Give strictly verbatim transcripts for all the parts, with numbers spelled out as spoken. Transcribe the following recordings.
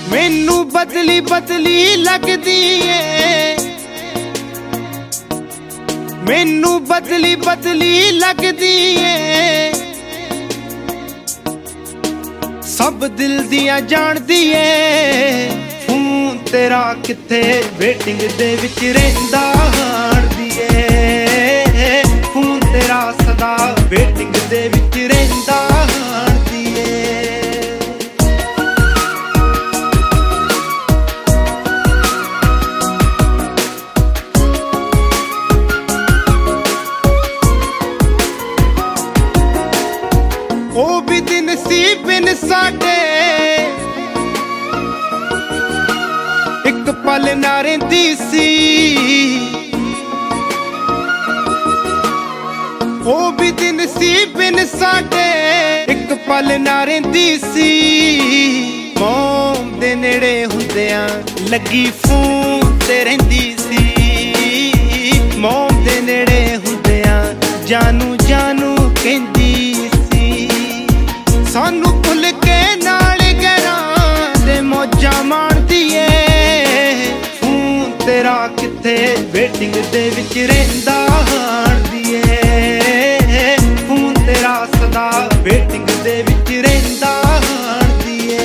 मैनू बदली बदली लगदी ए, मैनू बदली बदली लगदी ए, सब दिल दियां जानदी ए। फोन तेरा किथे वेटिंग दे विच रहिंदा हारदी ए, फोन तेरा सदा वेटिंग दे विच रहिंदा हारदी ए। ओ भी दिन सी बिन साडे एक पल ना रहिंदी सी, ओ भी दिन सी बिन साडे एक पल ना रहिंदी सी। मौम दे नेड़े हुंदियां लगी फोन ते रहिंदी सी, मौम दे नेड़े हुंदियां जानू जानू कहंदी सानू भुल के नाल गैरां दे मौजां माणदी ए। फोन तेरा किथे वेटिंग दे विच रहिंदा हारदी ए, फोन तेरा सदा वेटिंग दे विच रहिंदा हारदी ए।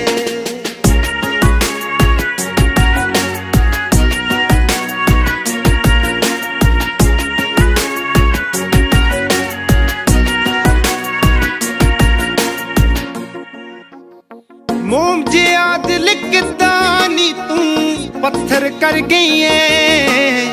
मोम जिया दिल किदा नी तू पत्थर कर गई है,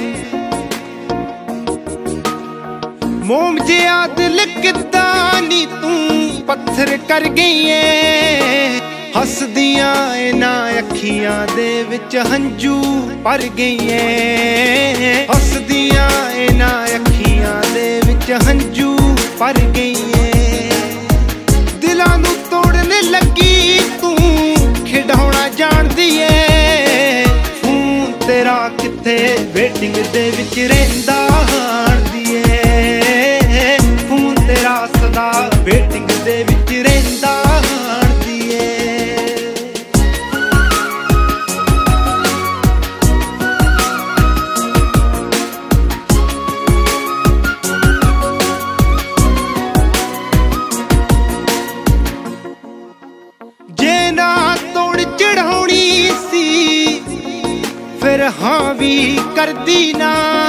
मोम जिया दिल किदा नी तू पत्थर कर गई है। हसदियां इना अखियां दे विच हंजू भर गई है, हसदियां इना अखियां दे विच हंजू भर गई है। दिलां नू तोड़न लगी खिडौना जानदी ए, फोन तेरा किथे वेटिंग दे विच रहिंदा हारदी ए, फोन तेरा सदा वेटिंग दे विच रहिंदा हारदी ए। जे ना चढ़ाउणी सी फिर हाँ भी करदी ना,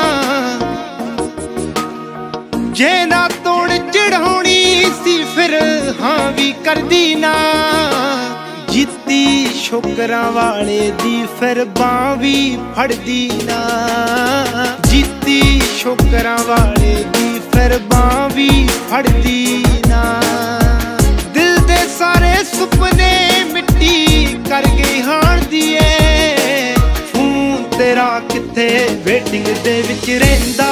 जे ना तोड़ चढ़ाउणी सी फिर हाँ भी करदी ना। जित्ती शोकरां वाले दी फिर बांह भी फड़दी ना, जित्ती शोकरां वाले दी फिर बांह भी फड़दी ना। दिल दे सारे सुपने मिट्टी कर गई हारदी ए, फोन तेरा किथे वेटिंग दे विच रहिंदा